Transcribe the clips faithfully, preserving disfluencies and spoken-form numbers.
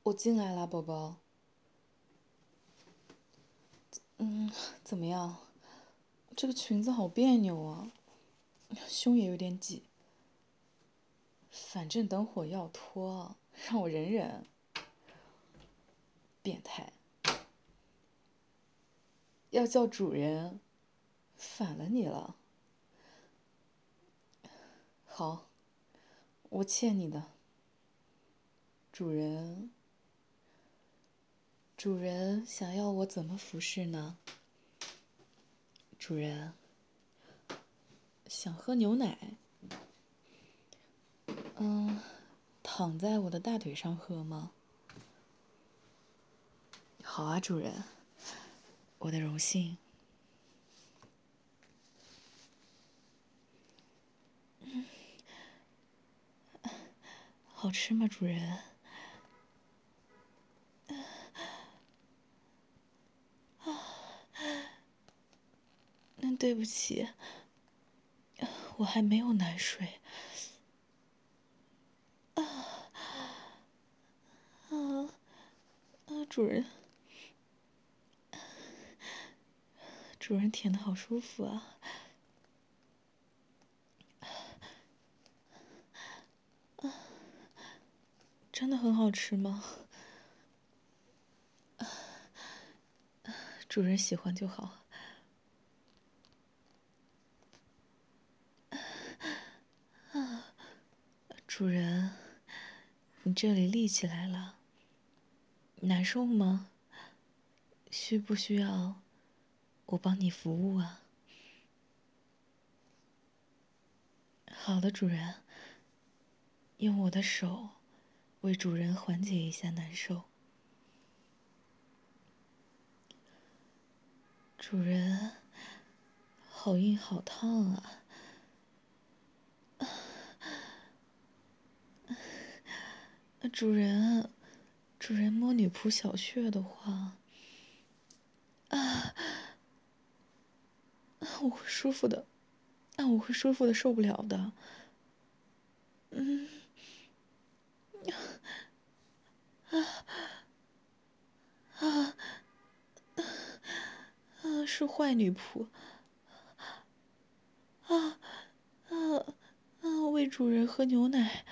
我进来啦，宝宝。嗯，怎么样？这个裙子好别扭啊，胸也有点挤。反正等会要脱，让我忍忍。变态！要叫主人，反了你了。好，我欠你的。主人，主人想要我怎么服侍呢？主人，想喝牛奶？嗯，躺在我的大腿上喝吗？好啊，主人，我的荣幸。嗯，好吃吗，主人？啊，那对不起，我还没有奶水。啊啊啊！主人，主人舔的好舒服啊。啊，真的很好吃吗？主人喜欢就好。啊，主人，你这里立起来了，难受吗？需不需要我帮你服务啊？好的，主人，用我的手为主人缓解一下难受。主人，好硬好烫啊！主人，主人摸女仆小穴的话，啊，我会舒服的，啊，我会舒服的受不了的。嗯，啊啊啊！是坏女仆。啊啊啊！喂主人喝牛奶，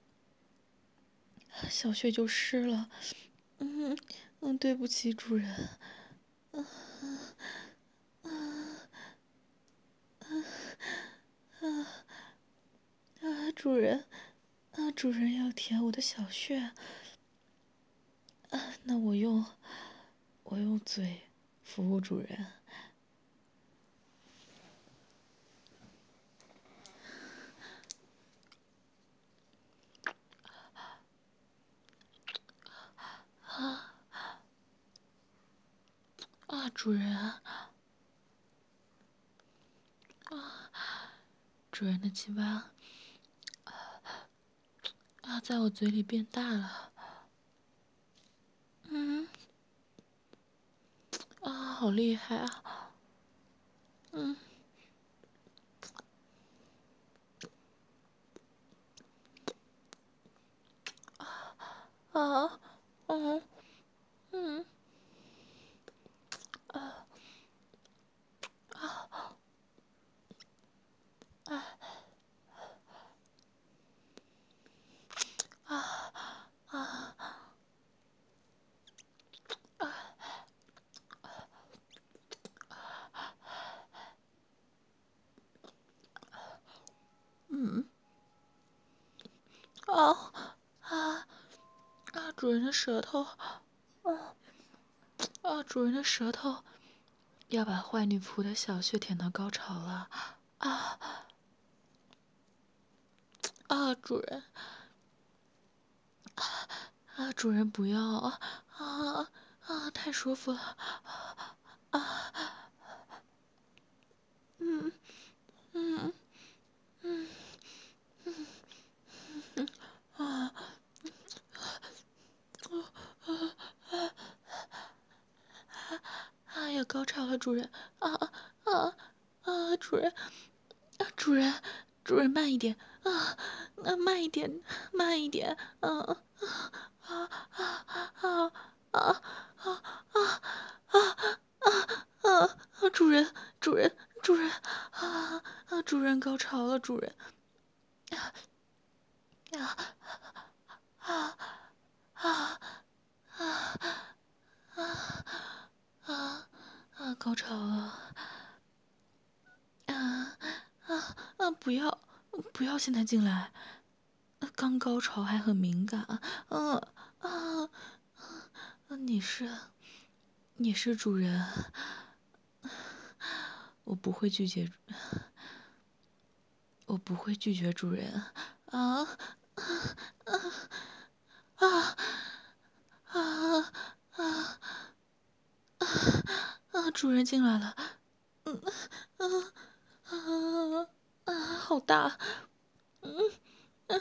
小穴就湿了。嗯嗯，对不起，主人。啊啊啊啊啊！主人，啊，主人要舔我的小穴。啊，那我用，我用嘴服务主人。啊啊，主人。啊，主人的鸡巴啊，在我嘴里变大了。嗯，啊，好厉害啊！嗯，啊，嗯嗯，啊啊啊啊啊啊！嗯，啊啊啊！主人的舌头，啊啊！主人的舌头要把坏女仆的小穴舔到高潮了。啊啊！主人，啊！主人不要啊啊啊！太舒服了。啊，嗯嗯嗯嗯嗯啊啊啊啊！要高潮了，主人！啊啊啊啊！主人，啊主人，主人慢一点啊！啊慢一点，慢一点！啊啊啊啊啊啊啊啊啊啊啊！主人，主人，主人啊啊！主人高潮了，主人啊啊啊啊啊啊啊啊！高潮了啊啊啊！不要不要现在进来，刚高潮还很敏感啊啊啊！你是你是主人，我不会拒绝，我不会拒绝主人啊啊啊啊啊啊！主人进来了，嗯啊啊啊！好大，嗯啊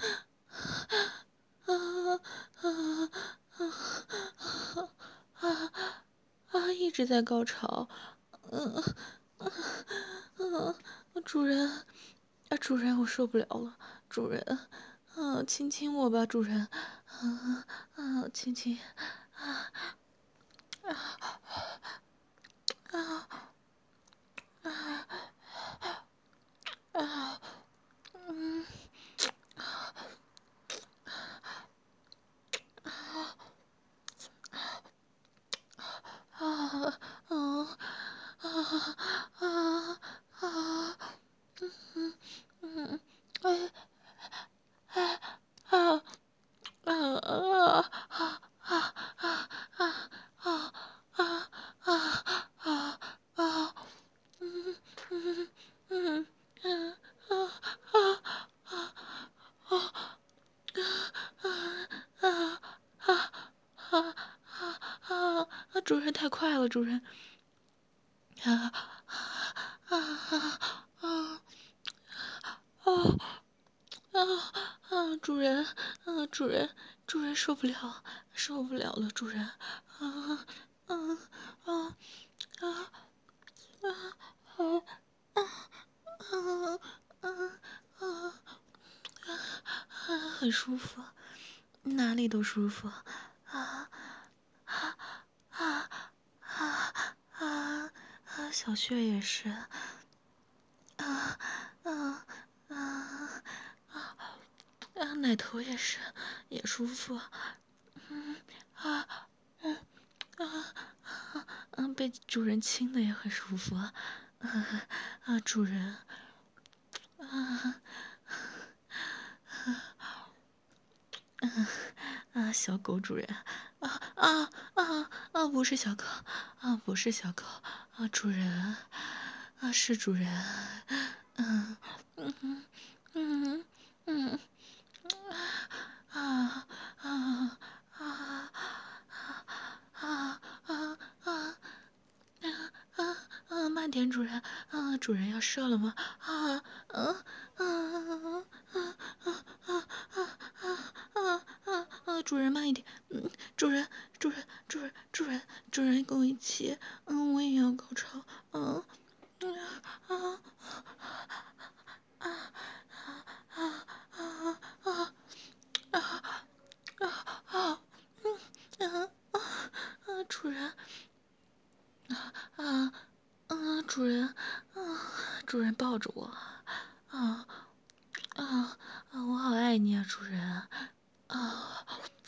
啊啊啊啊啊！一直在高潮，嗯嗯嗯，主人啊，主人，我受不了了，主人，啊，亲亲我吧，主人，啊啊，亲亲，啊啊啊啊啊，嗯啊啊啊啊啊，嗯嗯，哎哎啊啊啊啊啊啊啊啊啊啊啊！嗯嗯嗯嗯啊啊啊啊啊啊啊啊啊！主人太快了，主人啊啊啊啊啊啊啊！主人，啊主人，主人受不了，受不了了，主人啊啊啊啊啊啊啊啊啊！啊，很舒服，哪里都舒服，啊啊啊啊啊啊！小穴也是，啊啊啊啊！奶头也是，也舒服，嗯啊嗯啊啊嗯，被主人亲的也很舒服，啊啊，主人，啊啊，小狗主人，啊啊啊啊，不是小狗，啊不是小狗，啊主人，啊是主人，嗯嗯嗯嗯啊啊啊啊啊啊啊啊！慢点，主人，啊主人要射了吗？啊啊啊啊啊啊啊啊啊啊！主人慢一点，嗯，主人，主人，主人，主人，主人跟我一起，嗯，我也要高潮，嗯，啊啊啊啊啊啊啊啊！嗯啊啊啊！主人，啊啊！主人，啊，主人抱着我，啊啊啊！我好爱你啊，主人，啊啊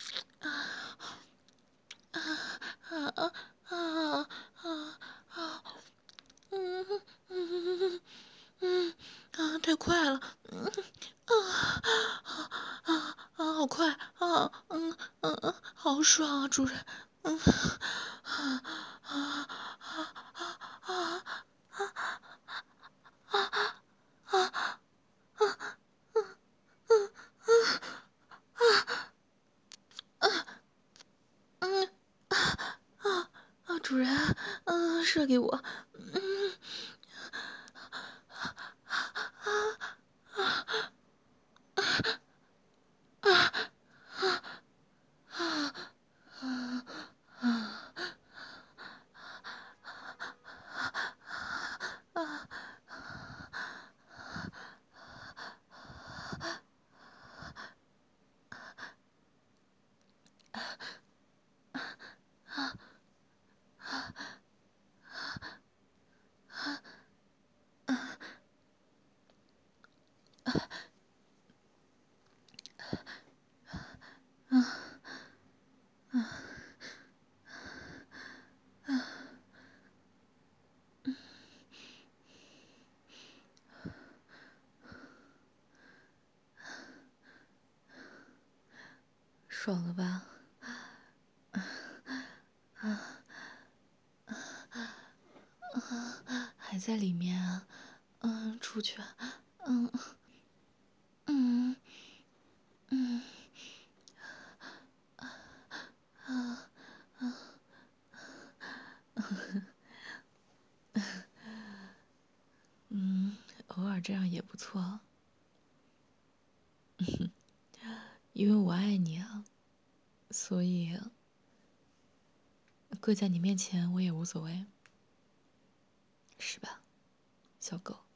啊啊啊啊啊啊！嗯嗯嗯啊，太快了，嗯啊啊啊啊，好快啊，嗯嗯嗯，好爽啊，主人，嗯啊啊啊啊啊啊嗯啊啊，主人，嗯，射给我，嗯爽了吧？还在里面啊？嗯，出去。嗯嗯嗯啊啊！嗯，偶尔这样也不错。因为我爱你啊，所以跪在你面前我也无所谓，是吧，小狗？